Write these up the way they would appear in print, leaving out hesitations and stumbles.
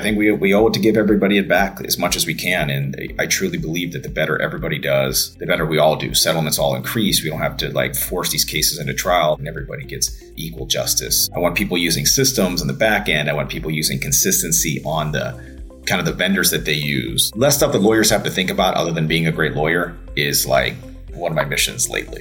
think we owe it to give everybody it back as much as we can. And I truly believe that the better everybody does, the better we all do. Settlements all increase. We don't have to force these cases into trial, and everybody gets equal justice. I want people using systems in the back end. I want people using consistency on the kind of the vendors that they use. Less stuff that lawyers have to think about other than being a great lawyer is one of my missions lately.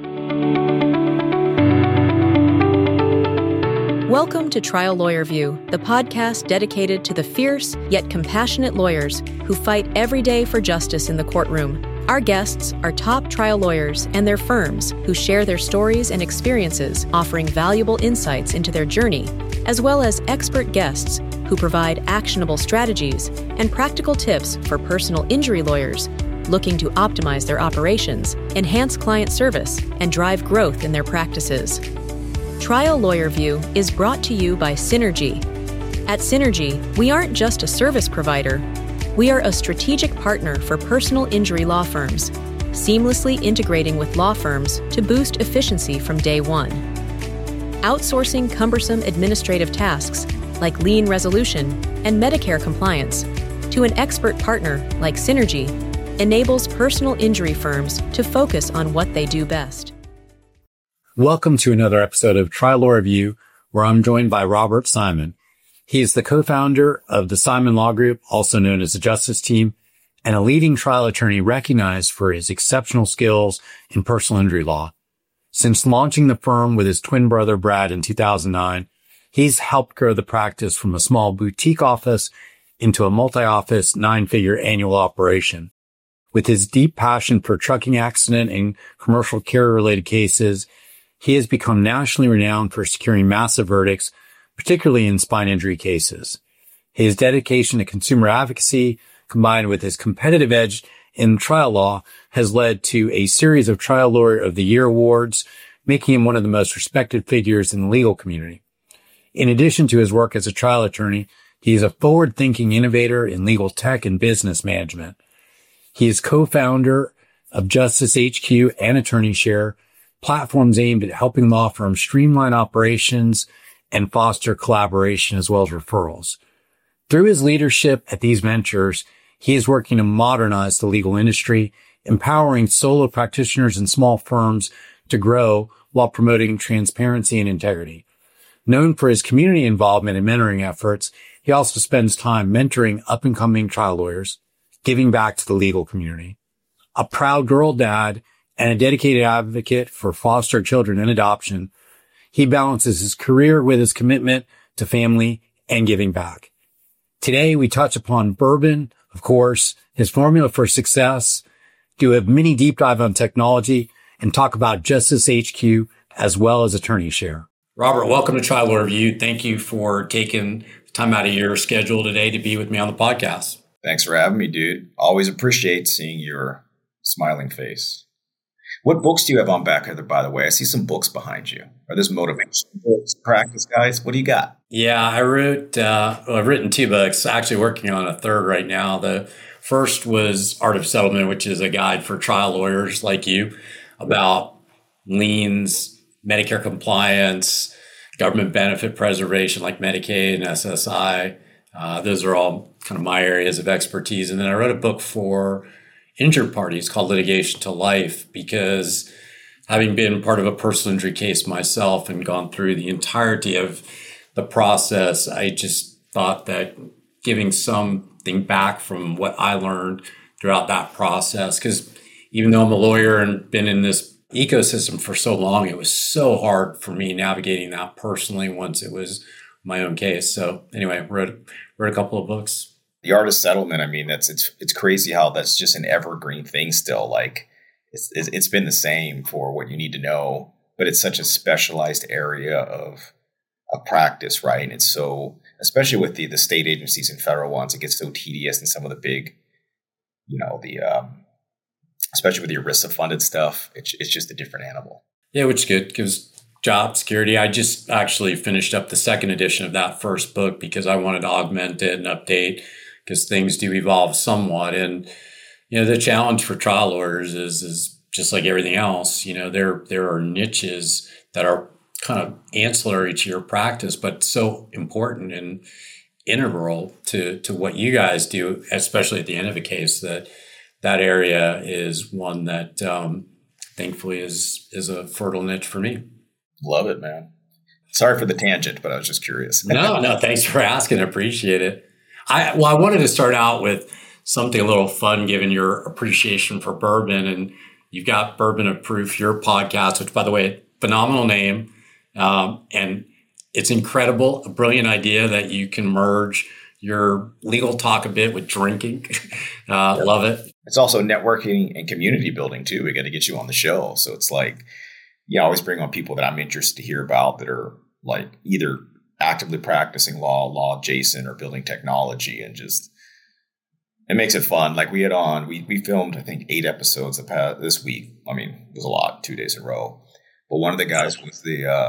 Welcome to Trial Lawyer View, the podcast dedicated to the fierce yet compassionate lawyers who fight every day for justice in the courtroom. Our guests are top trial lawyers and their firms who share their stories and experiences, offering valuable insights into their journey, as well as expert guests who provide actionable strategies and practical tips for personal injury lawyers looking to optimize their operations, enhance client service, and drive growth in their practices. Trial Lawyer View is brought to you by Synergy. At Synergy, we aren't just a service provider. We are a strategic partner for personal injury law firms, seamlessly integrating with law firms to boost efficiency from day one. Outsourcing cumbersome administrative tasks like lien resolution and Medicare compliance to an expert partner like Synergy enables personal injury firms to focus on what they do best. Welcome to another episode of Trial Lawyer View, where I'm joined by Robert Simon. He is the co-founder of the Simon Law Group, also known as the Justice Team, and a leading trial attorney recognized for his exceptional skills in personal injury law. Since launching the firm with his twin brother Brad in 2009, he's helped grow the practice from a small boutique office into a multi-office, 9-figure annual operation. With his deep passion for trucking accident and commercial carrier-related cases, he has become nationally renowned for securing massive verdicts, particularly in spine injury cases. His dedication to consumer advocacy, combined with his competitive edge in trial law, has led to a series of Trial Lawyer of the Year awards, making him one of the most respected figures in the legal community. In addition to his work as a trial attorney, he is a forward-thinking innovator in legal tech and business management. He is co-founder of Justice HQ and Attorney Share, platforms aimed at helping law firms streamline operations and foster collaboration as well as referrals. Through his leadership at these ventures, he is working to modernize the legal industry, empowering solo practitioners and small firms to grow while promoting transparency and integrity. Known for his community involvement and mentoring efforts, he also spends time mentoring up-and-coming trial lawyers, giving back to the legal community. A proud girl dad and a dedicated advocate for foster children and adoption, he balances his career with his commitment to family and giving back. Today, we touch upon bourbon, of course, his formula for success, do a mini deep dive on technology, and talk about Justice HQ as well as Attorney Share. Robert, welcome to Trial Lawyer View. Thank you for taking time out of your schedule today to be with me on the podcast. Thanks for having me, dude. Always appreciate seeing your smiling face. What books do you have on back there, by the way? I see some books behind you. Are these motivation books, practice guys? What do you got? Yeah, I've written 2 books, actually working on a third right now. The first was Art of Settlement, which is a guide for trial lawyers like you about liens, Medicare compliance, government benefit preservation like Medicaid and SSI. Those are all kind of my areas of expertise. And then I wrote a book for injured parties called Litigation to Life, because having been part of a personal injury case myself and gone through the entirety of the process, I just thought that giving something back from what I learned throughout that process, because even though I'm a lawyer and been in this ecosystem for so long, it was so hard for me navigating that personally once it was my own case. So anyway, wrote a couple of books. The Art of Settlement, I mean, it's crazy how that's just an evergreen thing still. It's been the same for what you need to know, but it's such a specialized area of practice, right? And it's so, especially with the state agencies and federal ones, it gets so tedious, and some of the big, especially with the ERISA funded stuff, it's just a different animal. Yeah, which is good. Gives job security. I just actually finished up the second edition of that first book because I wanted to augment it and update, because things do evolve somewhat. And, the challenge for trial lawyers is just like everything else, there are niches that are kind of ancillary to your practice, but so important. And integral to what you guys do, especially at the end of a case. That area is one that thankfully is a fertile niche for me. Love it, man. Sorry for the tangent, but I was just curious. No, thanks for asking. I appreciate it. I wanted to start out with something a little fun, given your appreciation for bourbon, and you've got Bourbon of Proof, your podcast, which, by the way, phenomenal name, and it's incredible, a brilliant idea that you can merge your legal talk a bit with drinking. Love it. It's also networking and community building too. We got to get you on the show. So it's like, I always bring on people that I'm interested to hear about that are like either actively practicing law adjacent, or building technology, and just, it makes it fun. Like we filmed, I think, 8 episodes this week. I mean, it was a lot, 2 days in a row. But one of the guys was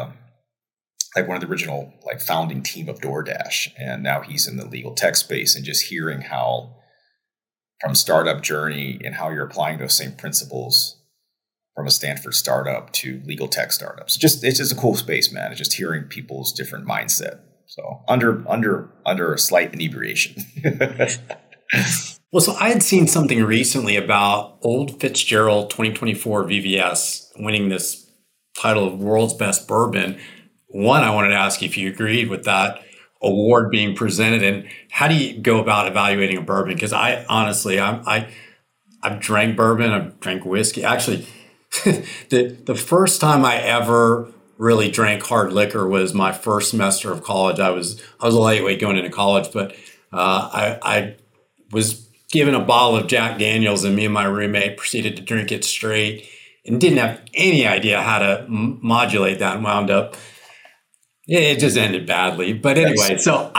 one of the original founding team of DoorDash. And now he's in the legal tech space, and just hearing how from startup journey and how you're applying those same principles from a Stanford startup to legal tech startups. It's just a cool space, man. It's just hearing people's different mindset. So under a slight inebriation. Well, so I had seen something recently about Old Fitzgerald 2024 VVS winning this title of World's Best Bourbon. One, I wanted to ask you if you agreed with that award being presented, and how do you go about evaluating a bourbon? Because I honestly, I've drank bourbon, I've drank whiskey. Actually, the first time I ever really drank hard liquor was my first semester of college. I was a lightweight going into college, but I was given a bottle of Jack Daniels, and me and my roommate proceeded to drink it straight and didn't have any idea how to modulate that, and wound up. It just ended badly. But anyway, so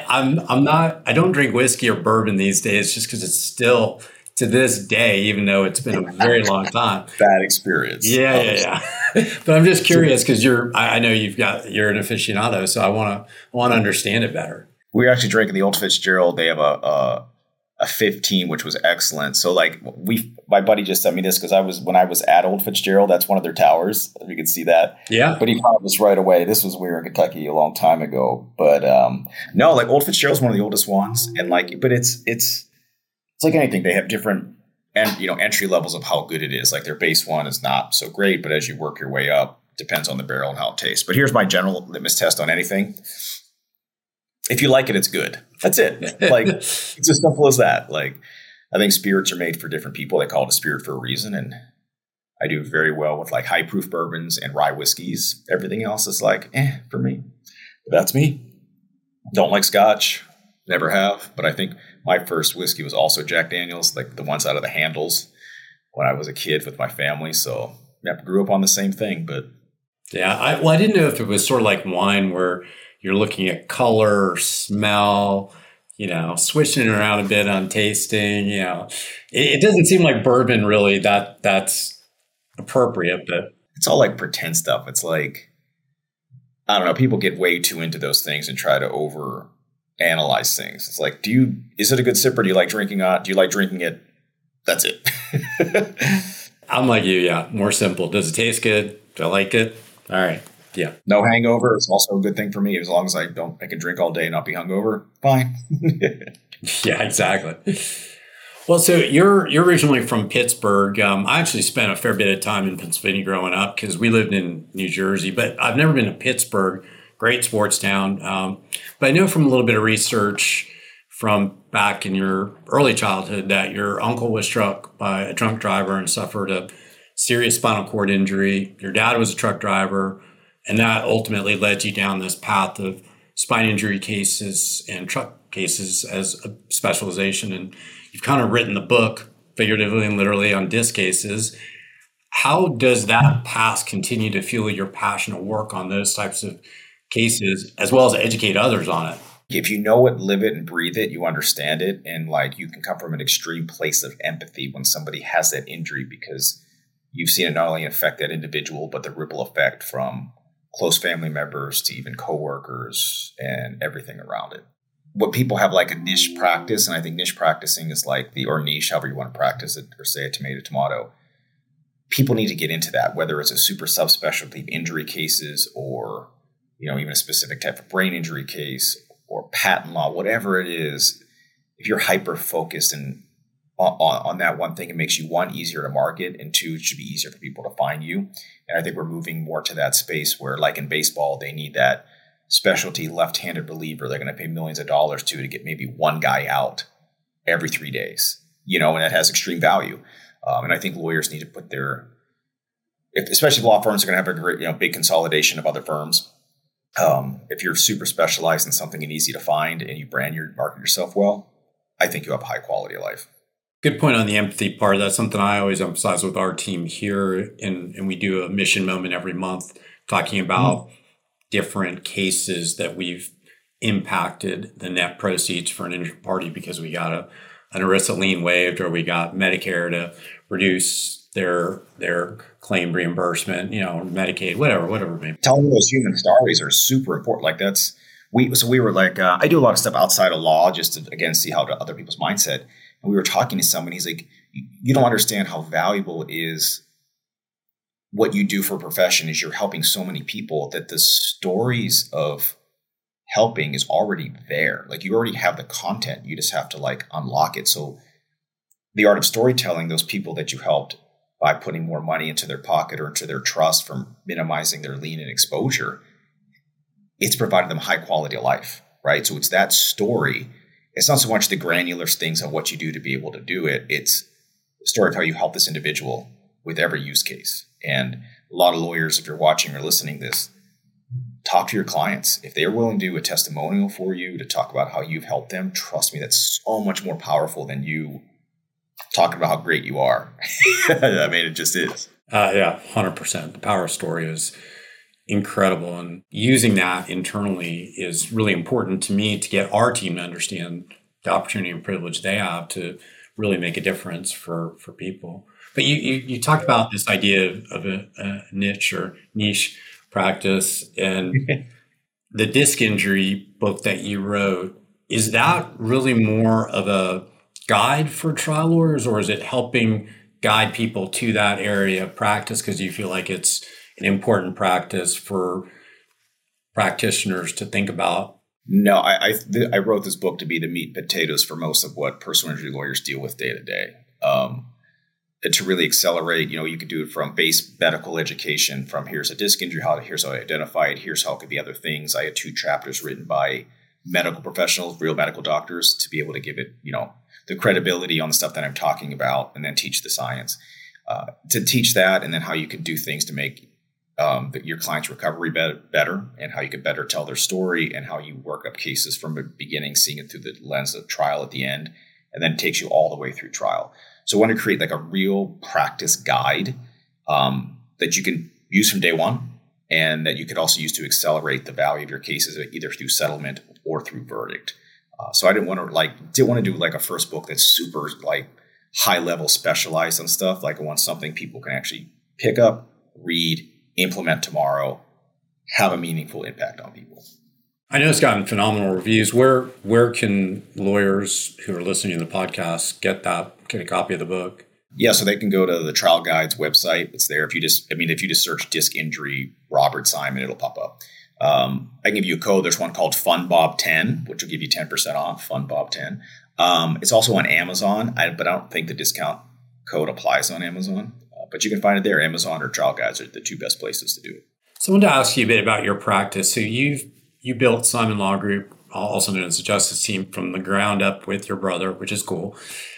I don't drink whiskey or bourbon these days, just because it's still, to this day, even though it's been a very long time, bad experience. Yeah. But I'm just curious, because I know you're an aficionado, so I want to understand it better. We're actually drinking the Old Fitzgerald. They have a 15, which was excellent. So my buddy just sent me this because when I was at Old Fitzgerald, that's one of their towers. You can see that. Yeah. But he found this right away. This was, we were in Kentucky a long time ago. But no, Old Fitzgerald's one of the oldest ones. And but it's like anything. They have different entry levels of how good it is. Like their base one is not so great, but as you work your way up, depends on the barrel and how it tastes. But here's my general litmus test on anything. If you like it, it's good. That's it. It's as simple as that. I think spirits are made for different people. They call it a spirit for a reason. And I do very well with high proof bourbons and rye whiskeys. Everything else is for me. But that's me. Don't like scotch. Never have. But I think my first whiskey was also Jack Daniels, the ones out of the handles when I was a kid with my family. So grew up on the same thing. But yeah, I didn't know if it was sort of like wine, where you're looking at color, smell, switching it around a bit on tasting. It doesn't seem like bourbon really that's appropriate, but it's all pretend stuff. It's I don't know. People get way too into those things and try to over analyze things. It's is it a good sip, or do you like drinking it? Do you like drinking it? That's it. I'm like you. Yeah. More simple. Does it taste good? Do I like it? All right. Yeah. No hangover. It's also a good thing for me. As long as I can drink all day and not be hungover, fine. Yeah, exactly. Well, so you're originally from Pittsburgh. I actually spent a fair bit of time in Pennsylvania growing up, because we lived in New Jersey, but I've never been to Pittsburgh. Great sports town. But I know from a little bit of research from back in your early childhood that your uncle was struck by a drunk driver and suffered a serious spinal cord injury. Your dad was a truck driver. And that ultimately led you down this path of spine injury cases and truck cases as a specialization. And you've kind of written the book, figuratively and literally, on disc cases. How does that past continue to fuel your passion to work on those types of cases, as well as educate others on it? If you know it, live it, and breathe it, you understand it. And you can come from an extreme place of empathy when somebody has that injury, because you've seen it not only affect that individual, but the ripple effect from close family members to even coworkers and everything around it. What people have a niche practice, and I think niche practicing is or niche, however you want to practice it, or say a tomato. People need to get into that, whether it's a super subspecialty injury cases, or even a specific type of brain injury case, or patent law, whatever it is, if you're hyper focused and on that one thing, it makes you, one, easier to market, and two, it should be easier for people to find you. And I think we're moving more to that space where, like in baseball, they need that specialty left-handed reliever they're going to pay millions of dollars to get maybe one guy out every 3 days, and that has extreme value. And I think lawyers need to put especially law firms are going to have a great, big consolidation of other firms. If you're super specialized in something and easy to find and you market yourself well, I think you have a high quality of life. Good point on the empathy part. That's something I always emphasize with our team here. And we do a mission moment every month talking about different cases that we've impacted the net proceeds for an injured party because we got an ERISA lien waived, or we got Medicare to reduce their claim reimbursement, Medicaid, whatever it may be. Telling those human stories are super important. Like we were like, I do a lot of stuff outside of law just to, again, see how other people's mindset. And we were talking to someone, he's like, you don't understand how valuable it is. What you do for a profession is you're helping so many people that the stories of helping is already there. Like you already have the content. You just have to unlock it. So the art of storytelling, those people that you helped by putting more money into their pocket or into their trust from minimizing their lien and exposure, it's provided them high quality of life, right? So it's that story. It's not so much the granular things of what you do to be able to do it. It's the story of how you help this individual with every use case. And a lot of lawyers, if you're watching or listening to this, talk to your clients. If they're willing to do a testimonial for you to talk about how you've helped them, trust me, that's so much more powerful than you talking about how great you are. I mean, it just is. Yeah, 100%. The power of story is incredible. And using that internally is really important to me to get our team to understand the opportunity and privilege they have to really make a difference for people. But you talked about this idea of a niche practice, and the disc injury book that you wrote, is that really more of a guide for trial lawyers, or is it helping guide people to that area of practice because you feel like it's an important practice for practitioners to think about? No, I wrote this book to be the meat and potatoes for most of what personal injury lawyers deal with day to day. To really accelerate, you could do it from base medical education, from here's a disc injury, here's how I identify it, here's how it could be other things. I had 2 chapters written by medical professionals, real medical doctors, to be able to give it, the credibility on the stuff that I'm talking about, and then teach the science. To teach that, and then how you can do things to make your client's recovery better, and how you could better tell their story, and how you work up cases from the beginning, seeing it through the lens of trial at the end, and then it takes you all the way through trial. So I want to create a real practice guide that you can use from day one, and that you could also use to accelerate the value of your cases, either through settlement or through verdict. So I didn't want to do a first book that's super high level specialized on stuff. I want something people can actually pick up, read, implement tomorrow, have a meaningful impact on people. I know it's gotten phenomenal reviews. Where can lawyers who are listening to the podcast get a copy of the book? Yeah, so they can go to the Trial Guides website. It's there. If you just search disc injury Robert Simon, it'll pop up. I can give you a code. There's one called FunBob10, which will give you 10% off. FunBob10. It's also on Amazon, but I don't think the discount code applies on Amazon. But you can find it there. Amazon or Trial Guides are the 2 best places to do it. So I wanted to ask you a bit about your practice. So you built Simon Law Group, also known as the Justice Team, from the ground up with your brother, which is cool.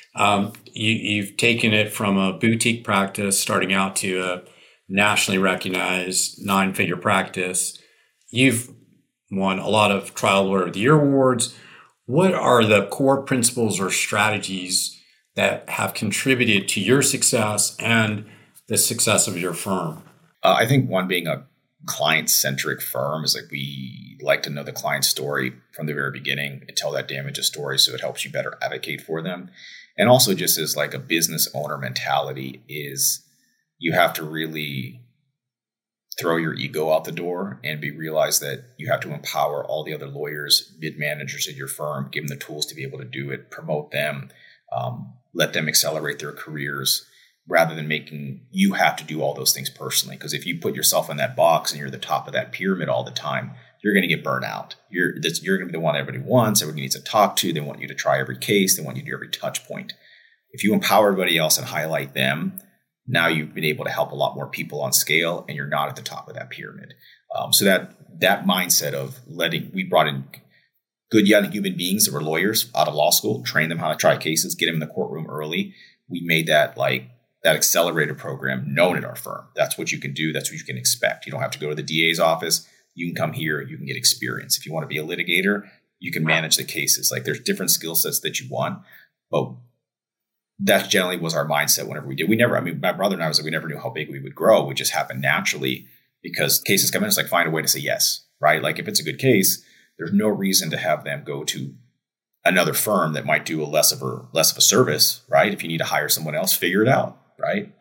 You've taken it from a boutique practice starting out to a nationally recognized 9-figure practice. You've won a lot of Trial Lawyer of the Year awards. What are the core principles or strategies that have contributed to your success and the success of your firm? I think one, being a client-centric firm, is we like to know the client's story from the very beginning and tell that damages story so it helps you better advocate for them. And also, just as a business owner mentality, is you have to really throw your ego out the door and realize that you have to empower all the other lawyers, mid-managers at your firm, give them the tools to be able to do it, promote them, let them accelerate their careers, rather than making you have to do all those things personally. Because if you put yourself in that box and you're the top of that pyramid all the time, you're going to get burnt out. You're going to be the one everybody wants, everybody needs to talk to. They want you to try every case. They want you to do every touch point. If you empower everybody else and highlight them, now you've been able to help a lot more people on scale, and you're not at the top of that pyramid. So that mindset of we brought in good young human beings that were lawyers out of law school, trained them how to try cases, get them in the courtroom early. We made that that accelerator program known at our firm. That's what you can do. That's what you can expect. You don't have to go to the DA's office. You can come here. You can get experience. If you want to be a litigator, you can manage the cases. Like there's different skill sets that you want, but that generally was our mindset whenever we did. My brother and I we never knew how big we would grow. It just happened naturally because cases come in. It's like, find a way to say yes, right? Like if it's a good case, there's no reason to have them go to another firm that might do less of a service, right? If you need to hire someone else, figure it out, right?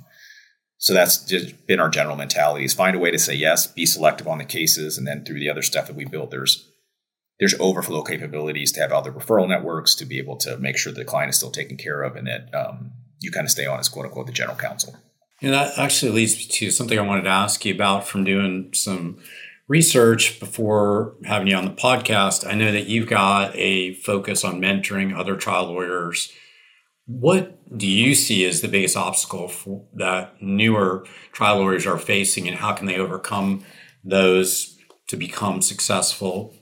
So that's just been our general mentality is find a way to say yes, be selective on the cases. And then through the other stuff that we built, there's overflow capabilities to have other referral networks to be able to make sure the client is still taken care of and that you kind of stay on as quote unquote the general counsel. And that actually leads me to something I wanted to ask you about from doing some research before having you on the podcast. I know that you've got a focus on mentoring other trial lawyers. What do you see as the biggest obstacle that newer trial lawyers are facing, and how can they overcome those to become successful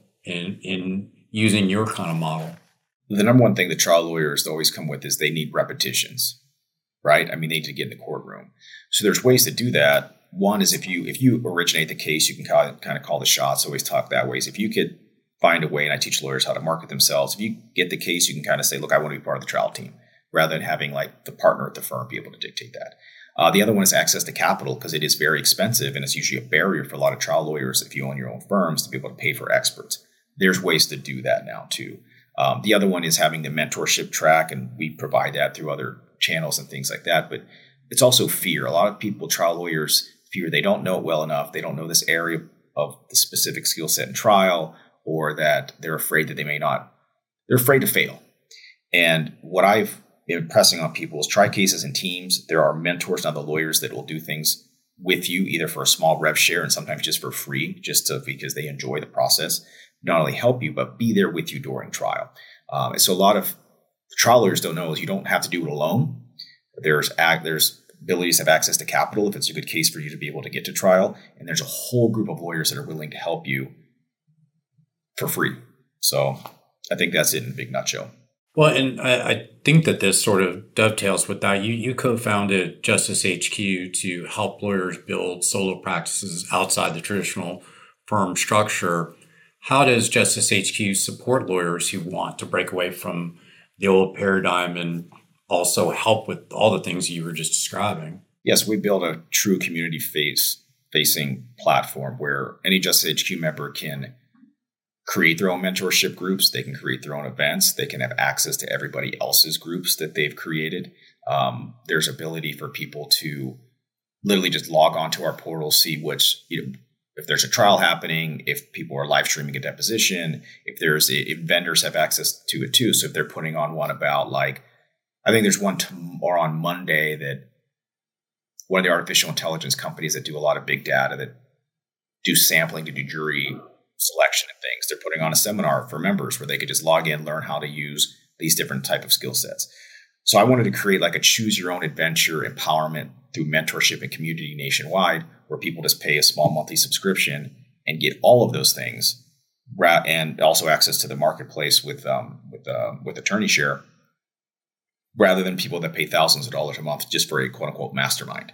in using your kind of model? The number one thing that trial lawyers always come with is they need repetitions, right? I mean, they need to get in the courtroom. So there's ways to do that. One is if you originate the case, you can kind of call the shots. Always talk that way. If you could find a way, and I teach lawyers how to market themselves. If you get the case, you can kind of say, look, I want to be part of the trial team, rather than having like the partner at the firm be able to dictate that. The other one is access to capital, because it is very expensive, and it's usually a barrier for a lot of trial lawyers if you own your own firms to be able to pay for experts. There's ways to do that now too. The other one is having the mentorship track, and we provide that through other channels and things like that. But it's also fear. A lot of people, trial lawyers, fear they don't know it well enough. They don't know this area of the specific skill set in trial, or that they're afraid that they're afraid to fail. And what I've been pressing on people is try cases in teams. There are mentors and other lawyers that will do things with you, either for a small rev share and sometimes just for free, because they enjoy the process. Not only help you, but be there with you during trial. And so a lot of trial lawyers don't know is you don't have to do it alone. There's abilities to have access to capital if it's a good case for you to be able to get to trial. And there's a whole group of lawyers that are willing to help you for free. So I think that's it in a big nutshell. Well, and I think that this sort of dovetails with that. You co-founded Justice HQ to help lawyers build solo practices outside the traditional firm structure. How does Justice HQ support lawyers who want to break away from the old paradigm and also help with all the things you were just describing? Yes, we build a true community-facing platform where any Justice HQ member can create their own mentorship groups. They can create their own events. They can have access to everybody else's groups that they've created. There's ability for people to literally just log onto our portal, see if there's a trial happening, if people are live streaming a deposition, if vendors have access to it too. So if they're putting on one about I think there's one tomorrow on Monday that one of the artificial intelligence companies that do a lot of big data that do sampling to do jury selection and things. They're putting on a seminar for members where they could just log in, learn how to use these different type of skill sets. So I wanted to create like a choose your own adventure empowerment through mentorship and community nationwide, where people just pay a small monthly subscription and get all of those things, and also access to the marketplace with attorney share, rather than people that pay thousands of dollars a month just for a quote unquote mastermind.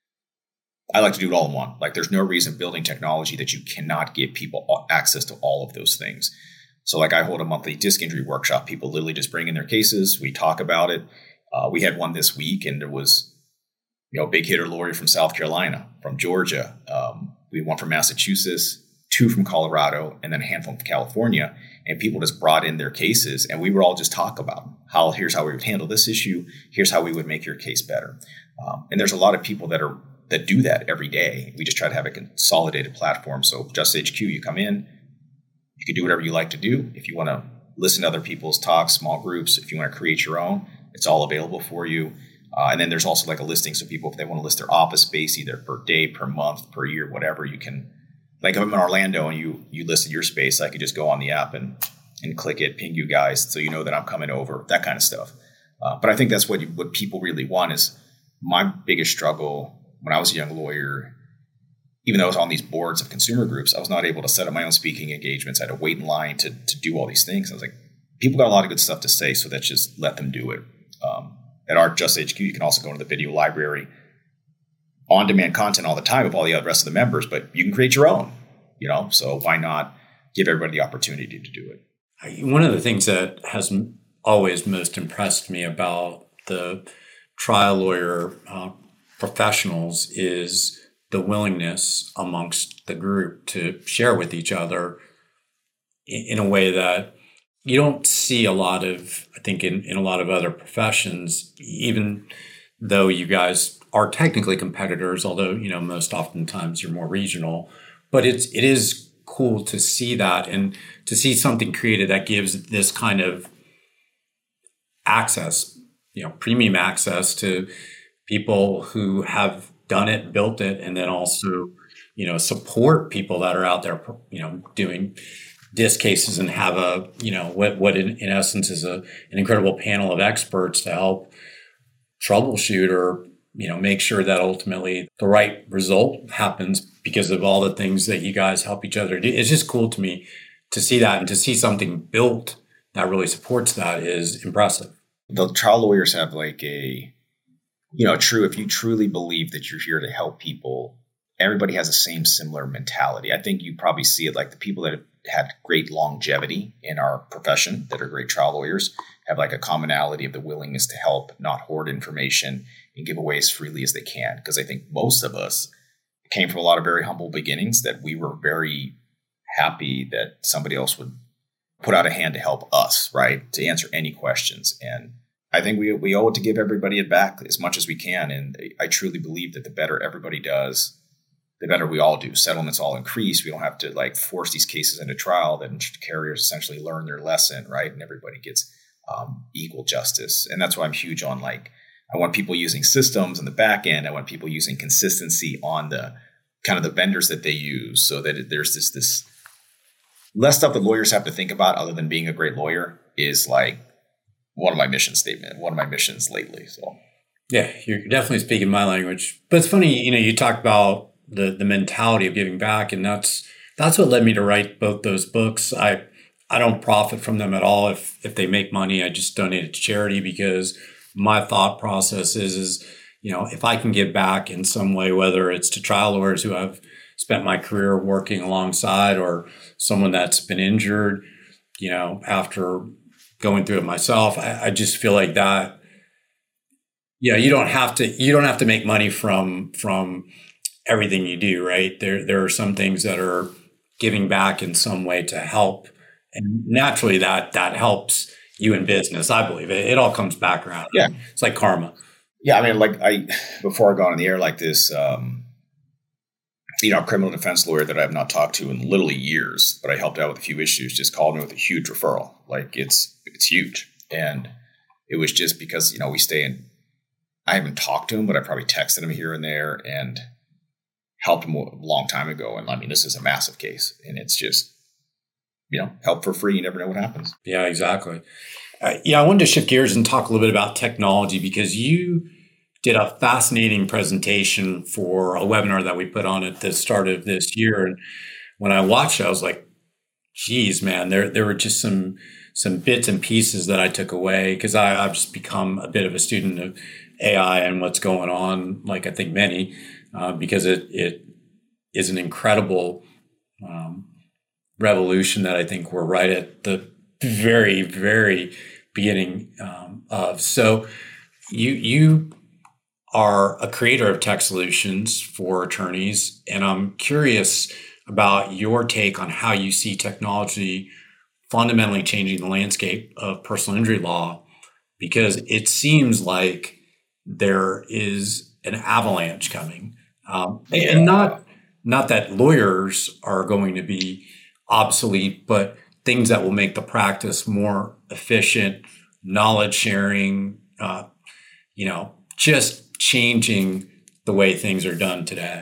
I like to do it all in one. Like there's no reason building technology that you cannot give people access to all of those things. So like I hold a monthly disc injury workshop. People literally just bring in their cases. We talk about it. We had one this week, and there was a big hitter lawyer from South Carolina, from Georgia. We had one from Massachusetts, 2 from Colorado, and then a handful from California. And people just brought in their cases, and we would all just talk about here's how we would handle this issue. Here's how we would make your case better. And there's a lot of people that do that every day. We just try to have a consolidated platform. So Justice HQ, you come in, you can do whatever you like to do. If you want to listen to other people's talks, small groups, if you want to create your own, it's all available for you. And then there's also like a listing. So people, if they want to list their office space, either per day, per month, per year, whatever, you can like if I'm in Orlando and you listed your space, I could just go on the app and click it, ping you guys so you know that I'm coming over, that kind of stuff. But I think that's what people really want. Is my biggest struggle when I was a young lawyer. Even though I was on these boards of consumer groups, I was not able to set up my own speaking engagements. I had to wait in line to do all these things. I was like, people got a lot of good stuff to say, so let's just let them do it. At our Just HQ, you can also go into the video library, on-demand content all the time with all the rest of the members, but you can create your own, so why not give everybody the opportunity to do it? One of the things that has always most impressed me about the trial lawyer professionals is the willingness amongst the group to share with each other in a way that you don't see a lot of, I think, in a lot of other professions, even though you guys are technically competitors, although, most oftentimes you're more regional. But it is cool to see that and to see something created that gives this kind of access, premium access to people who have done it, built it, and then also, support people that are out there, doing disc cases and have a, what in essence is an incredible panel of experts to help troubleshoot or, make sure that ultimately the right result happens because of all the things that you guys help each other do. It's just cool to me to see that, and to see something built that really supports that is impressive. The trial lawyers have like if you truly believe that you're here to help people, everybody has the same similar mentality. I think you probably see it like the people that have had great longevity in our profession that are great trial lawyers have like a commonality of the willingness to help, not hoard information and give away as freely as they can. Because I think most of us came from a lot of very humble beginnings that we were very happy that somebody else would put out a hand to help us, right? To answer any questions. And I think we owe it to give everybody it back as much as we can. And I truly believe that the better everybody does, the better we all do. Settlements all increase. We don't have to force these cases into trial. Then carriers essentially learn their lesson, right? And everybody gets equal justice. And that's why I'm huge on I want people using systems in the back end. I want people using consistency on the kind of the vendors that they use, so that there's this less stuff that lawyers have to think about other than being a great lawyer is one of my mission missions lately. So yeah, you're definitely speaking my language. But it's funny, you talk about the mentality of giving back, and that's what led me to write both those books. I don't profit from them at all. If they make money, I just donate it to charity, because my thought process is if I can give back in some way, whether it's to trial lawyers who I've spent my career working alongside, or someone that's been injured, after going through it myself, I just feel like that. Yeah, you don't have to make money from everything you do, right? There are some things that are giving back in some way to help, and naturally that helps you in business. I believe it all comes back around. Yeah, it's like karma. Yeah, I mean, before I got on the air like this, criminal defense lawyer that I have not talked to in literally years, but I helped out with a few issues, just called me with a huge referral. It's huge. And it was just because, we stay in, I haven't talked to him, but I probably texted him here and there and helped him a long time ago. And I mean, this is a massive case, and it's just, help for free. You never know what happens. Yeah, exactly. I wanted to shift gears and talk a little bit about technology, because you did a fascinating presentation for a webinar that we put on at the start of this year. And when I watched it, I was like, geez, man, there were just some bits and pieces that I took away, because I've just become a bit of a student of AI and what's going on, like I think many, because it is an incredible revolution that I think we're right at the very, very beginning of. So you are a creator of tech solutions for attorneys, and I'm curious about your take on how you see technology fundamentally changing the landscape of personal injury law, because it seems like there is an avalanche coming, and not that lawyers are going to be obsolete, but things that will make the practice more efficient, knowledge sharing, just changing the way things are done today.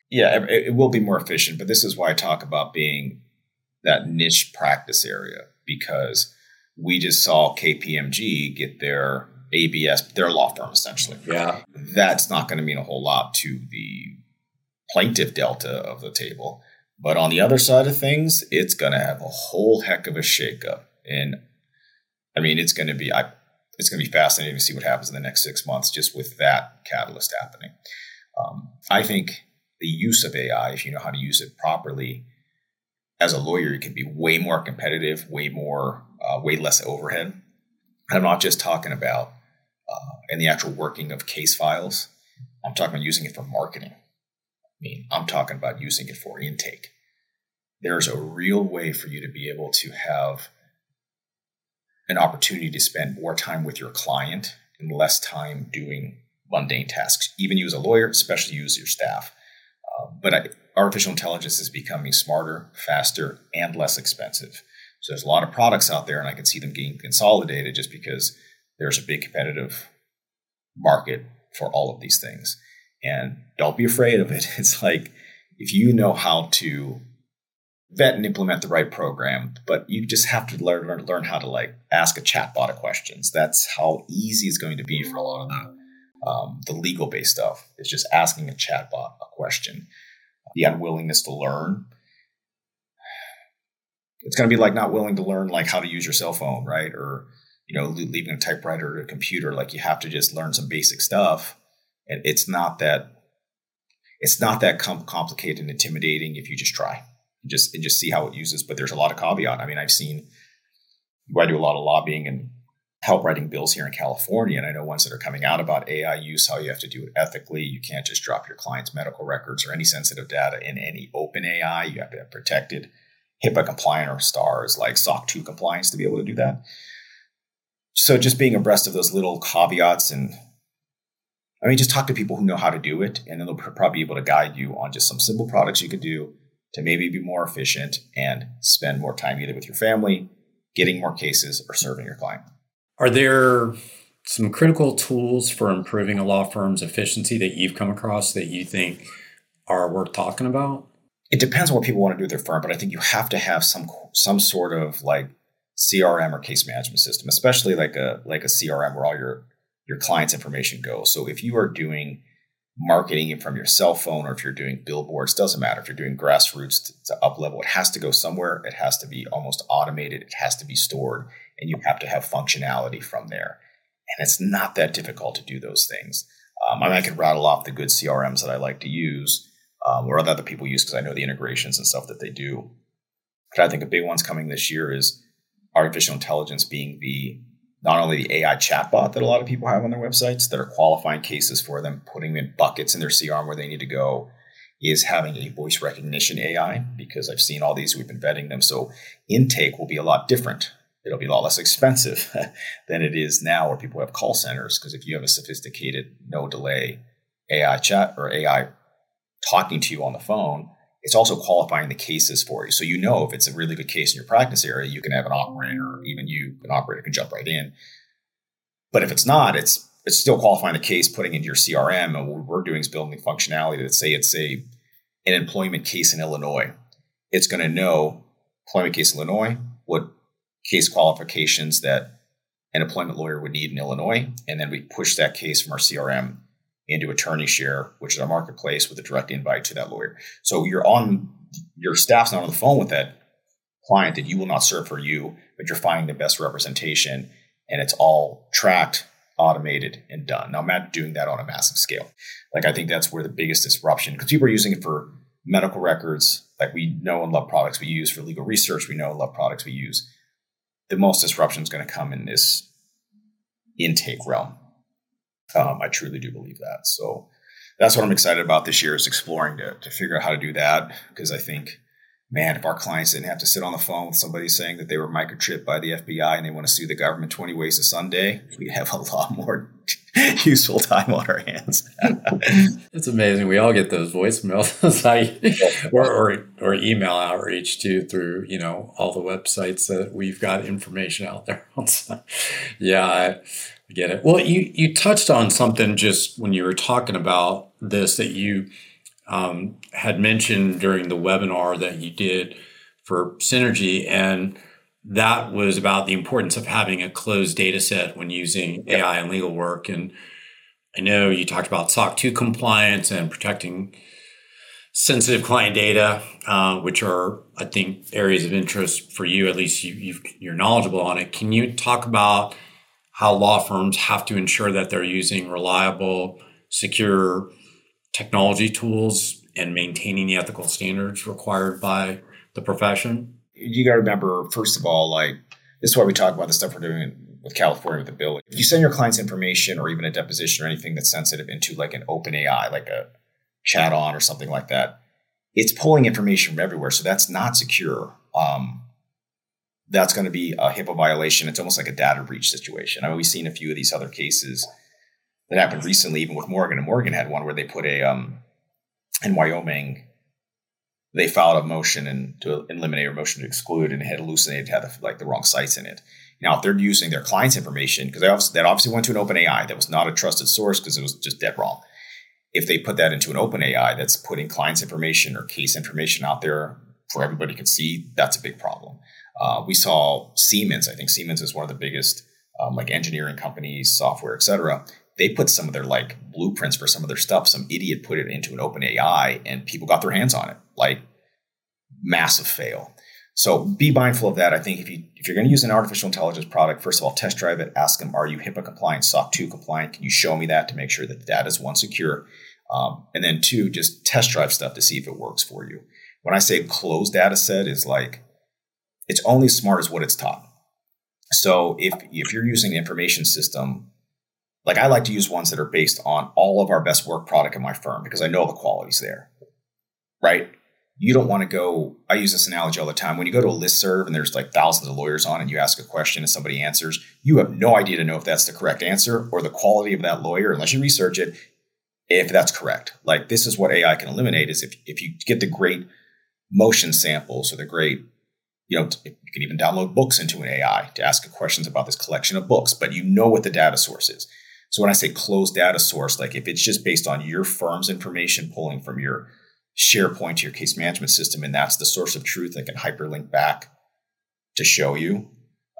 Yeah, it will be more efficient, but this is why I talk about being that niche practice area, because we just saw KPMG get their ABS, their law firm essentially. Yeah. That's not going to mean a whole lot to the plaintiff delta of the table. But on the other side of things, it's going to have a whole heck of a shakeup. And I mean, it's going to be fascinating to see what happens in the next 6 months just with that catalyst happening. I think the use of AI, if you know how to use it properly, as a lawyer, you can be way more competitive, way less overhead. And I'm not just talking about in the actual working of case files. I'm talking about using it for marketing. I'm talking about using it for intake. There's a real way for you to be able to have an opportunity to spend more time with your client and less time doing mundane tasks. Even you as a lawyer, especially you as your staff. But artificial intelligence is becoming smarter, faster, and less expensive. So there's a lot of products out there, and I can see them getting consolidated just because there's a big competitive market for all of these things. And don't be afraid of it. It's like, if you know how to vet and implement the right program, but you just have to learn how to like ask a chatbot of questions. That's how easy it's going to be for a lot of the legal-based stuff. It's just asking a chatbot a question. The unwillingness to learn. It's going to be like not willing to learn like how to use your cell phone, right? Or, leaving a typewriter or a computer. Like you have to just learn some basic stuff. And it's not that complicated and intimidating if you just try and just see how it uses. But there's a lot of caveat. I mean, I've seen where I do a lot of lobbying and help writing bills here in California. And I know ones that are coming out about AI use, how you have to do it ethically. You can't just drop your client's medical records or any sensitive data in any open AI. You have to have protected HIPAA compliant or STARS like SOC 2 compliance to be able to do that. So just being abreast of those little caveats and just talk to people who know how to do it, and then they'll probably be able to guide you on just some simple products you could do to maybe be more efficient and spend more time either with your family, getting more cases, or serving your client. Are there some critical tools for improving a law firm's efficiency that you've come across that you think are worth talking about? It depends on what people want to do with their firm, but I think you have to have some sort of like CRM or case management system, especially like a CRM where all your client's information goes. So if you are doing marketing from your cell phone, or if you're doing billboards, doesn't matter. If you're doing grassroots to up level, it has to go somewhere. It has to be almost automated. It has to be stored, and you have to have functionality from there. And it's not that difficult to do those things. I can rattle off the good CRMs that I like to use, or other people use because I know the integrations and stuff that they do. But I think a big one's coming this year is artificial intelligence being not only the AI chatbot that a lot of people have on their websites that are qualifying cases for them, putting them in buckets in their CRM where they need to go, is having a voice recognition AI, because I've seen all these, we've been vetting them. So intake will be a lot different. It'll be a lot less expensive than it is now where people have call centers. Because if you have a sophisticated no delay AI chat or AI talking to you on the phone, it's also qualifying the cases for you. So if it's a really good case in your practice area, you can have an operator, or even an operator can jump right in. But if it's not, it's still qualifying the case, putting into your CRM. And what we're doing is building functionality that say it's an employment case in Illinois. It's going to know employment case in Illinois, what case qualifications that an employment lawyer would need in Illinois. And then we push that case from our CRM into Attorney Share, which is our marketplace, with a direct invite to that lawyer. So your staff's not on the phone with that client that you will not serve for you, but you're finding the best representation, and it's all tracked, automated, and done. Now, I'm not doing that on a massive scale. Like, I think that's where the biggest disruption, because people are using it for medical records. Like, we know and love products we use for legal research. We know and love products we use. The most disruption is going to come in this intake realm. I truly do believe that. So that's what I'm excited about this year, is exploring to figure out how to do that. Because I think, man, if our clients didn't have to sit on the phone with somebody saying that they were microchipped by the FBI and they want to sue the government 20 ways to Sunday, we'd have a lot more useful time on our hands. It's amazing. We all get those voicemails or email outreach too, through, all the websites that we've got information out there on. So, yeah, I get it. Well, you touched on something just when you were talking about this, that you had mentioned during the webinar that you did for Synergy, and that was about the importance of having a closed data set when using AI in legal work. And I know you talked about SOC 2 compliance and protecting sensitive client data, which are, I think, areas of interest for you. At least you're knowledgeable on it. Can you talk about how law firms have to ensure that they're using reliable, secure technology tools and maintaining the ethical standards required by the profession? You got to remember, first of all, like, this is why we talk about the stuff we're doing with California with the bill. If you send your client's information or even a deposition or anything that's sensitive into like an open AI, like a chat on or something like that, it's pulling information from everywhere. So that's not secure. That's going to be a HIPAA violation. It's almost like a data breach situation. I mean, we've seen a few of these other cases that happened recently, even with Morgan. And Morgan had one where they put in Wyoming, they filed a motion to eliminate or motion to exclude, and it had hallucinated, had the wrong sites in it. Now, if they're using their client's information, because that obviously went to an open AI, that was not a trusted source because it was just dead wrong. If they put that into an open AI that's putting client's information or case information out there for everybody to see, that's a big problem. We saw Siemens. I think Siemens is one of the biggest like engineering companies, software, et cetera. They put some of their like blueprints for some of their stuff. Some idiot put it into an open AI and people got their hands on it. Like, massive fail. So be mindful of that. I think if you're going to use an artificial intelligence product, first of all, test drive it. Ask them, are you HIPAA compliant, SOC 2 compliant? Can you show me that to make sure that the data is, one, secure? And then two, just test drive stuff to see if it works for you. When I say closed data set, is like, it's only as smart as what it's taught. So if you're using an information system, like, I like to use ones that are based on all of our best work product in my firm because I know the quality's there, right? You don't want to go, I use this analogy all the time. When you go to a listserv and there's like thousands of lawyers on and you ask a question and somebody answers, you have no idea to know if that's the correct answer or the quality of that lawyer, unless you research it, if that's correct. Like, this is what AI can eliminate, is if you get the great motion samples or the great, you can even download books into an AI to ask questions about this collection of books, but you know what the data source is. So when I say closed data source, like if it's just based on your firm's information pulling from your SharePoint to your case management system, and that's the source of truth that can hyperlink back to show you,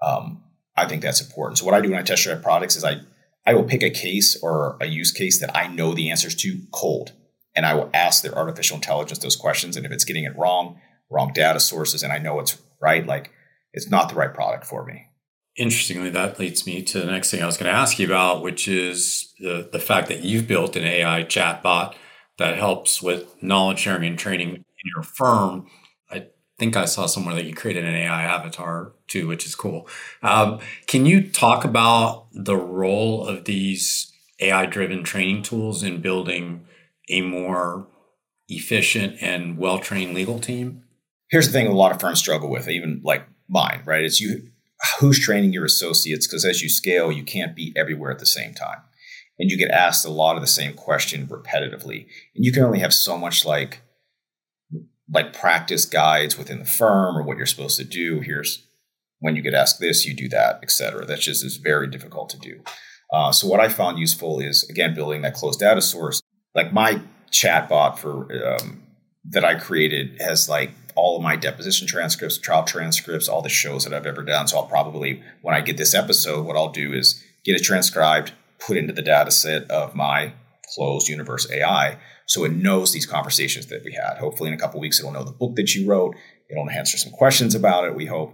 I think that's important. So what I do when I test drive products is I will pick a case or a use case that I know the answers to cold, and I will ask their artificial intelligence those questions. And if it's getting it wrong data sources, and I know it's right, like, it's not the right product for me. Interestingly, that leads me to the next thing I was going to ask you about, which is the fact that you've built an AI chatbot that helps with knowledge sharing and training in your firm. I think I saw somewhere that you created an AI avatar too, which is cool. Can you talk about the role of these AI-driven training tools in building a more efficient and well-trained legal team? Here's the thing a lot of firms struggle with, even like mine, right? It's who's training your associates, because as you scale, you can't be everywhere at the same time. And you get asked a lot of the same question repetitively. And you can only have so much like practice guides within the firm or what you're supposed to do. Here's when you get asked this, you do that, et cetera. That just is very difficult to do. So what I found useful is, again, building that closed data source. Like, my chatbot for that I created has like all of my deposition transcripts, trial transcripts, all the shows that I've ever done. So I'll probably, when I get this episode, what I'll do is get it transcribed, put into the data set of my closed universe AI, so it knows these conversations that we had. Hopefully in a couple of weeks, it'll know the book that you wrote. It'll answer some questions about it, we hope,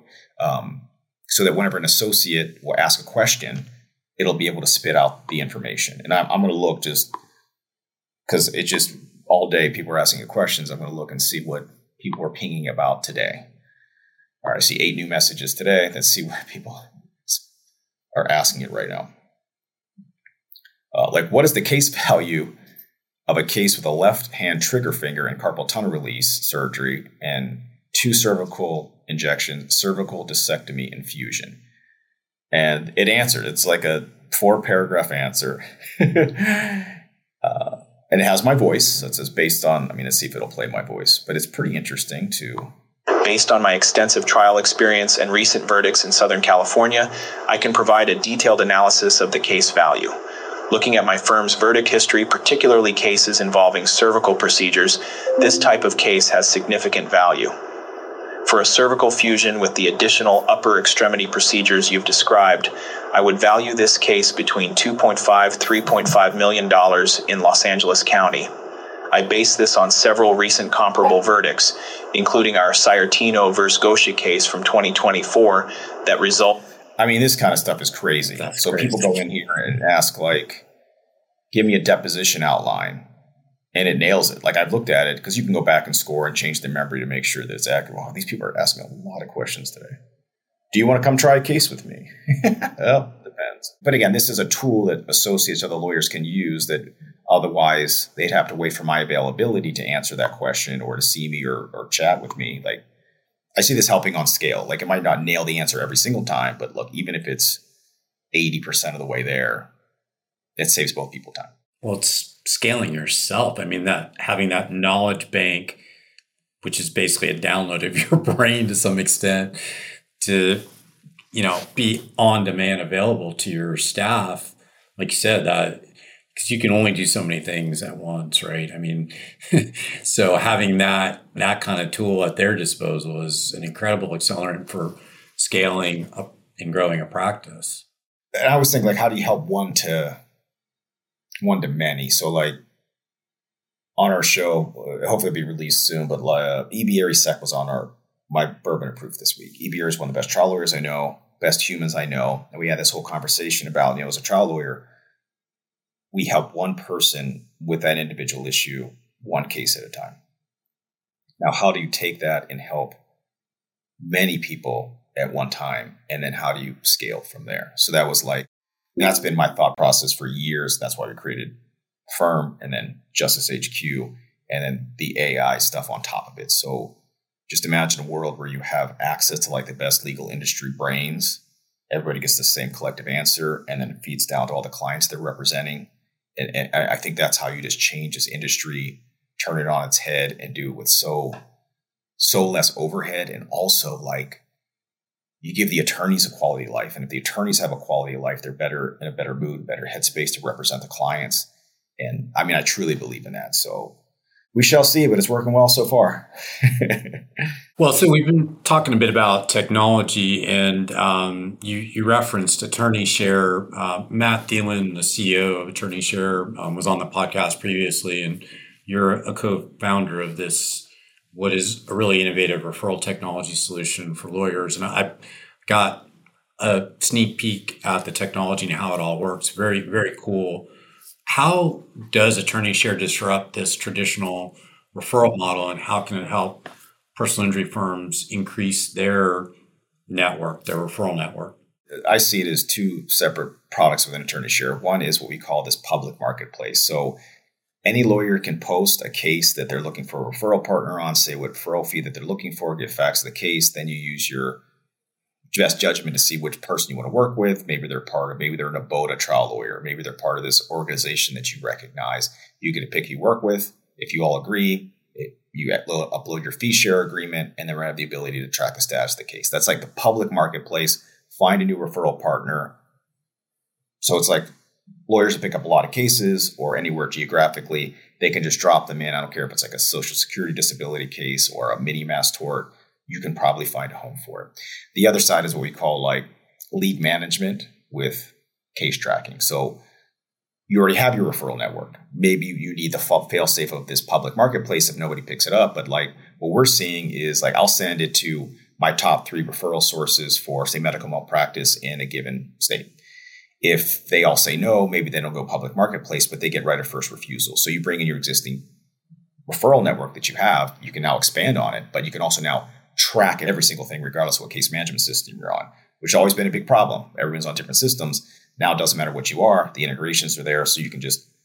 so that whenever an associate will ask a question, it'll be able to spit out the information. And I'm going to look, just because it's just all day people are asking you questions, I'm going to look and see what people are pinging about today. All right, I see 8 new messages today. Let's see what people are asking it right now. Like, what is the case value of a case with a left hand trigger finger and carpal tunnel release surgery and 2 cervical injections, cervical discectomy infusion? And it answered. It's like a 4-paragraph answer. And it has my voice. So it says based on, let's see if it'll play my voice, but it's pretty interesting too. Based on my extensive trial experience and recent verdicts in Southern California, I can provide a detailed analysis of the case value. Looking at my firm's verdict history, particularly cases involving cervical procedures, this type of case has significant value. For a cervical fusion with the additional upper extremity procedures you've described, I would value this case between $2.5–3.5 million in Los Angeles County. I base this on several recent comparable verdicts, including our Sayartino versus Gosha case from 2024 that result. I mean, this kind of stuff is crazy. So crazy. People go in here and ask, like, give me a deposition outline, and it nails it. Like, I've looked at it, because you can go back and score and change the memory to make sure that it's accurate. Wow, these people are asking a lot of questions today. Do you want to come try a case with me? Well, depends. But again, this is a tool that associates other lawyers can use that otherwise they'd have to wait for my availability to answer that question or to see me or chat with me. Like, I see this helping on scale. Like, it might not nail the answer every single time, but look, even if it's 80% of the way there, it saves both people time. Well, it's scaling yourself. I mean, that having that knowledge bank, which is basically a download of your brain to some extent, to, be on demand available to your staff. Like you said, that because you can only do so many things at once, right? I mean, so having that kind of tool at their disposal is an incredible accelerant for scaling up and growing a practice. And I was thinking, like, how do you help one to many? So, like, on our show, hopefully it'll be released soon, but E.B. Arisek was on my bourbon proof this week. E.B. is one of the best trial lawyers I know, best humans I know. And we had this whole conversation about, as a trial lawyer, we help one person with that individual issue, one case at a time. Now, how do you take that and help many people at one time? And then how do you scale from there? So that's been my thought process for years. That's why we created Firm and then Justice HQ and then the AI stuff on top of it. So just imagine a world where you have access to like the best legal industry brains. Everybody gets the same collective answer, and then it feeds down to all the clients they're representing. And I think that's how you just change this industry, turn it on its head, and do it with so less overhead. And also, like, you give the attorneys a quality of life. And if the attorneys have a quality of life, they're better in a better mood, better headspace to represent the clients. And I mean, I truly believe in that. So we shall see, but it's working well so far. Well, so we've been talking a bit about technology, and you referenced AttorneyShare. Matt Thielen, the CEO of AttorneyShare, was on the podcast previously, and you're a co-founder of this, what is a really innovative referral technology solution for lawyers. And I got a sneak peek at the technology and how it all works. Very, very cool. How does AttorneyShare disrupt this traditional referral model, and how can it help personal injury firms increase their network, their referral network? I see it as two separate products within AttorneyShare. One is what we call this public marketplace. So any lawyer can post a case that they're looking for a referral partner on, say what referral fee that they're looking for, get facts of the case. Then you use your best judgment to see which person you want to work with. Maybe they're an ABOTA trial lawyer. Maybe they're part of this organization that you recognize. You get to pick who you work with. If you all agree, you upload your fee share agreement, and then we have the ability to track the status of the case. That's like the public marketplace. Find a new referral partner. So it's like lawyers that pick up a lot of cases or anywhere geographically, they can just drop them in. I don't care if it's like a social security disability case or a mini mass tort. You can probably find a home for it. The other side is what we call like lead management with case tracking. So you already have your referral network. Maybe you need the fail safe of this public marketplace if nobody picks it up. But like what we're seeing is like I'll send it to my top 3 referral sources for, say, medical malpractice in a given state. If they all say no, maybe they don't go public marketplace, but they get right of first refusal. So you bring in your existing referral network that you have, you can now expand on it, but you can also now track every single thing, regardless of what case management system you're on, which has always been a big problem. Everyone's on different systems. Now it doesn't matter what you are. The integrations are there. So you can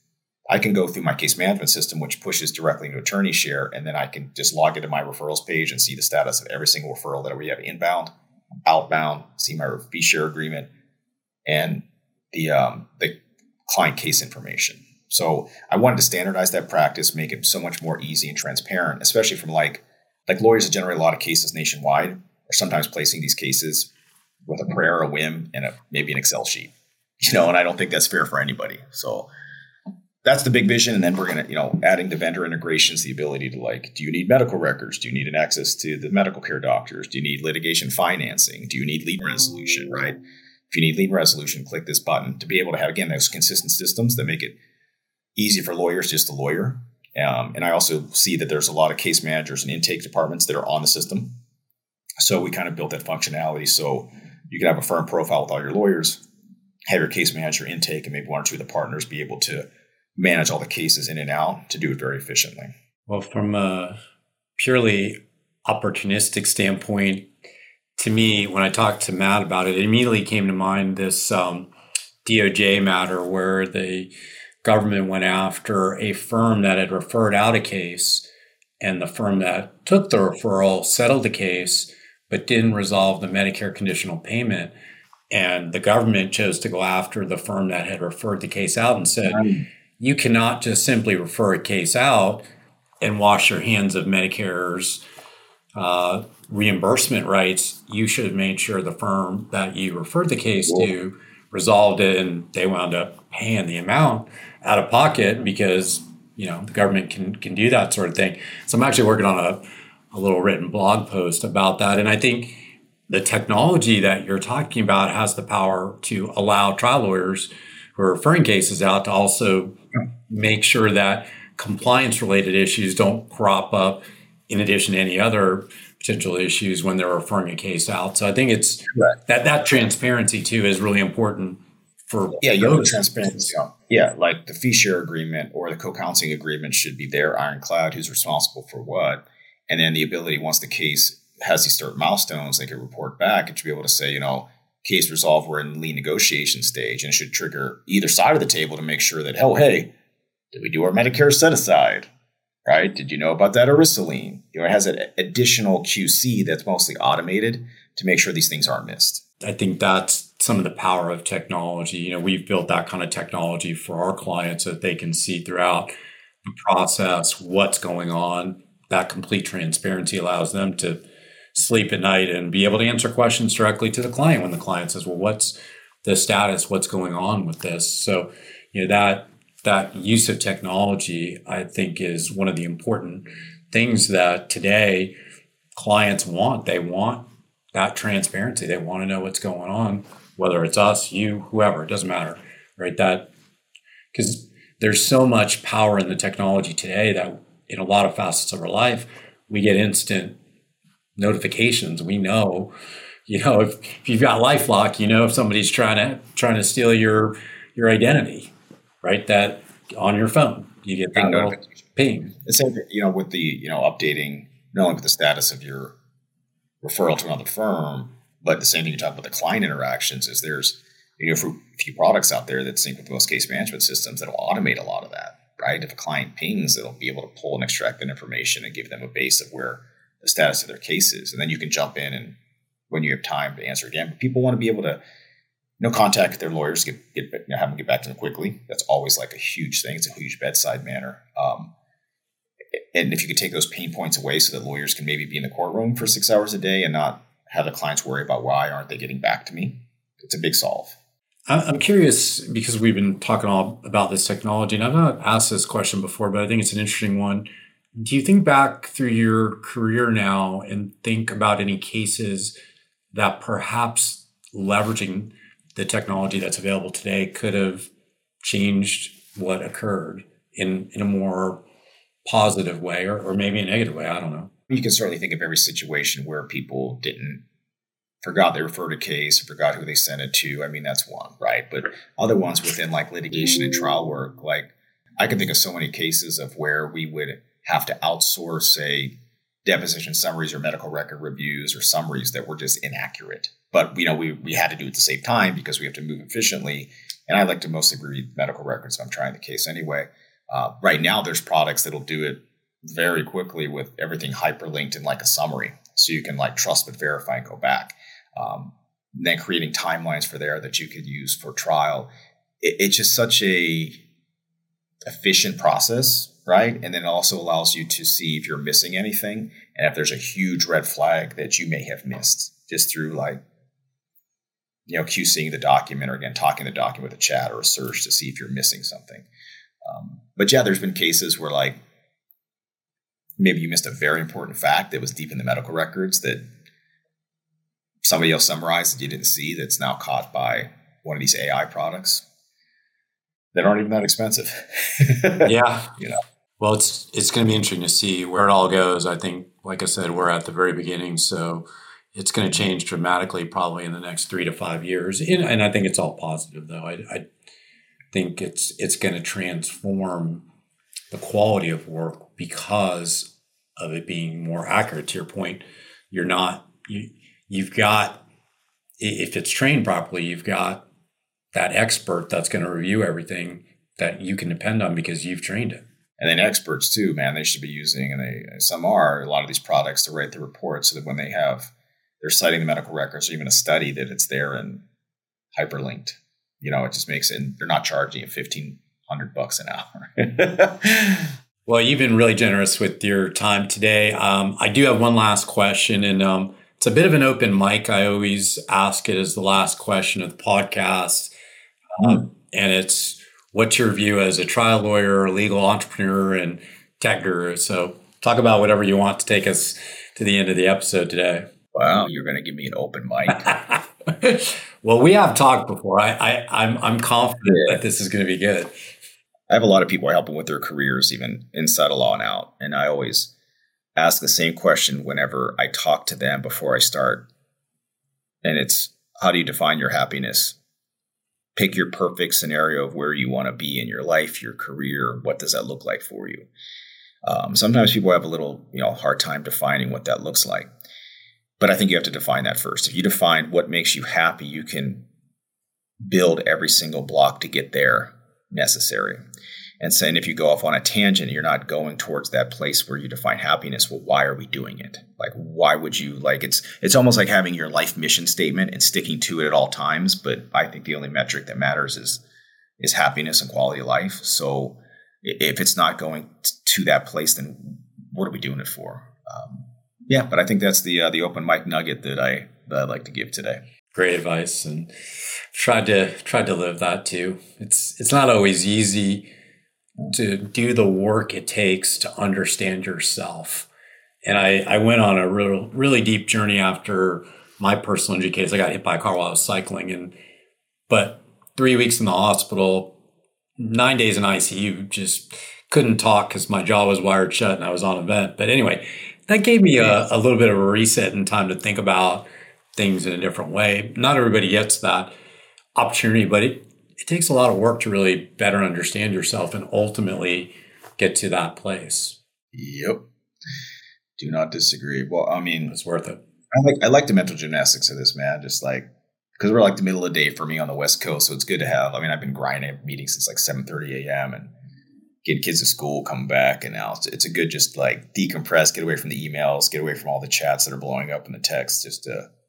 I can go through my case management system, which pushes directly into AttorneyShare, and then I can just log into my referrals page and see the status of every single referral that we have inbound, outbound, see my fee share agreement, and the client case information. So I wanted to standardize that practice, make it so much more easy and transparent, especially from like lawyers that generate a lot of cases nationwide are sometimes placing these cases with a prayer, a whim, and maybe an Excel sheet. and I don't think that's fair for anybody. So that's the big vision. And then we're going to, adding the vendor integrations, the ability to do you need medical records? Do you need an access to the medical care doctors? Do you need litigation financing? Do you need lien resolution, right? If you need lien resolution, click this button to be able to have, again, those consistent systems that make it easy for lawyers just to lawyer. And I also see that there's a lot of case managers and intake departments that are on the system. So we kind of built that functionality so you can have a firm profile with all your lawyers, have your case manager intake, and maybe one or two of the partners be able to manage all the cases in and out to do it very efficiently. Well, from a purely opportunistic standpoint, to me, when I talked to Matt about it, it immediately came to mind this DOJ matter where the government went after a firm that had referred out a case, and the firm that took the referral settled the case, but didn't resolve the Medicare conditional payment. And the government chose to go after the firm that had referred the case out and said, you cannot just simply refer a case out and wash your hands of Medicare's reimbursement rights. You should have made sure the firm that you referred the case to resolved it, and they wound up paying the amount out of pocket because, the government can do that sort of thing. So I'm actually working on a little written blog post about that. And I think the technology that you're talking about has the power to allow trial lawyers who are referring cases out to also make sure that compliance-related issues don't crop up in addition to any other potential issues when they're referring a case out. So I think it's that transparency too is really important for transparency. Yeah, like the fee share agreement or the co-counseling agreement should be there, ironclad, who's responsible for what. And then the ability, once the case has these certain milestones, they can report back and should be able to say, case resolved, we're in the lien negotiation stage, and it should trigger either side of the table to make sure that, hey, did we do our Medicare set aside? Right? Did you know about that ERISA lien? It has an additional QC that's mostly automated to make sure these things aren't missed. I think that's some of the power of technology. We've built that kind of technology for our clients so that they can see throughout the process what's going on. That complete transparency allows them to sleep at night and be able to answer questions directly to the client when the client says, well, what's the status? What's going on with this? So, that use of technology, I think, is one of the important things that today clients want. They want that transparency. They want to know what's going on, whether it's us, you, whoever, it doesn't matter, right? That because there's so much power in the technology today that in a lot of facets of our life, we get instant notifications. We know, if you've got LifeLock, if somebody's trying to steal your identity, right? That on your phone, you get that little ping. The same, with the, updating not only with the status of your referral to another firm, but the same thing you talk about the client interactions is there's, a few products out there that sync with most case management systems that'll automate a lot of that, right? If a client pings, it'll be able to pull and extract that information and give them a base of where the status of their case is. And then you can jump in and when you have time to answer again. But people want to be able to contact their lawyers, have them get back to them quickly. That's always like a huge thing. It's a huge bedside manner. And if you could take those pain points away so that lawyers can maybe be in the courtroom for 6 hours a day and not have the clients worry about why aren't they getting back to me, it's a big solve. I'm curious because we've been talking all about this technology, and I've not asked this question before, but I think it's an interesting one. Do you think back through your career now and think about any cases that perhaps leveraging the technology that's available today could have changed what occurred in a more positive way or maybe a negative way? I don't know. You can certainly think of every situation where people forgot they referred a case or forgot who they sent it to. I mean, that's one, right? But other ones within litigation and trial work, I can think of so many cases of where we would have to outsource, say, deposition summaries or medical record reviews or summaries that were just inaccurate. But, we had to do it at the same time because we have to move efficiently. And I like to mostly read medical records if I'm trying the case anyway. Right now, there's products that'll do it very quickly with everything hyperlinked in a summary. So you can trust but verify and go back. Then creating timelines for there that you could use for trial. It's just such a efficient process, right? And then it also allows you to see if you're missing anything and if there's a huge red flag that you may have missed just through QCing the document, or again, talking the document with a chat or a search to see if you're missing something. But yeah, there's been cases where like maybe you missed a very important fact that was deep in the medical records that somebody else summarized that you didn't see, that's now caught by one of these AI products that aren't even that expensive. Yeah. Well, it's going to be interesting to see where it all goes. I think, like I said, we're at the very beginning, so it's going to change dramatically probably in the next 3 to 5 years. And I think it's all positive, though. I think it's going to transform the quality of work because of it being more accurate. To your point, you've got, if it's trained properly, you've got that expert that's going to review everything that you can depend on because you've trained it. And then experts too, man, they should be using, and some are, a lot of these products to write the reports so that when they're citing the medical records or even a study, that it's there and hyperlinked. It just makes it, and they're not charging you $1,500 an hour. Well, you've been really generous with your time today. I do have one last question, and it's a bit of an open mic. I always ask it as the last question of the podcast. And it's, what's your view as a trial lawyer, legal entrepreneur, and tech guru? So talk about whatever you want to take us to the end of the episode today. Wow, you're going to give me an open mic. Well, we have talked before. I'm confident that this is going to be good. I have a lot of people I help them with their careers, even inside of law and out. And I always ask the same question whenever I talk to them before I start. And it's, how do you define your happiness? Pick your perfect scenario of where you want to be in your life, your career. What does that look like for you? Sometimes people have a little, hard time defining what that looks like. But I think you have to define that first. If you define what makes you happy, you can build every single block to get there necessary. And saying, if you go off on a tangent, you're not going towards that place where you define happiness. Well, why are we doing it? Like, why would you, like, it's almost like having your life mission statement and sticking to it at all times. But I think the only metric that matters is happiness and quality of life. So if it's not going to that place, then what are we doing it for? But I think that's the open mic nugget that I'd like to give today. Great advice, and tried to live that too. It's not always easy to do the work it takes to understand yourself. And I went on a really deep journey after my personal injury case. I got hit by a car while I was cycling, but 3 weeks in the hospital, 9 days in ICU, just couldn't talk because my jaw was wired shut and I was on a vent. But anyway, that gave me a little bit of a reset and time to think about things in a different way. Not everybody gets that opportunity, but it takes a lot of work to really better understand yourself and ultimately get to that place. Yep. Do not disagree. Well, I mean, it's worth it. I like the mental gymnastics of this, man. Just like, because we're like the middle of the day for me on the West Coast. So it's good to have, I've been grinding meetings since like 7:30 a.m. and getting kids to school, coming back. And now it's a good, just like decompress, get away from the emails, get away from all the chats that are blowing up in the text, just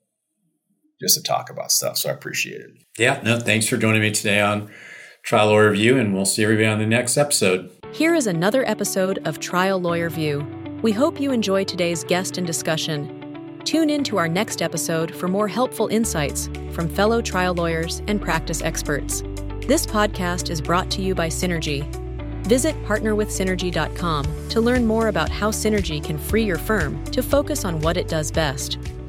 to talk about stuff. So I appreciate it. Yeah, no, thanks for joining me today on Trial Lawyer View, and we'll see everybody on the next episode. Here is another episode of Trial Lawyer View. We hope you enjoy today's guest and discussion. Tune in to our next episode for more helpful insights from fellow trial lawyers and practice experts. This podcast is brought to you by Synergy. Visit partnerwithsynergy.com to learn more about how Synergy can free your firm to focus on what it does best.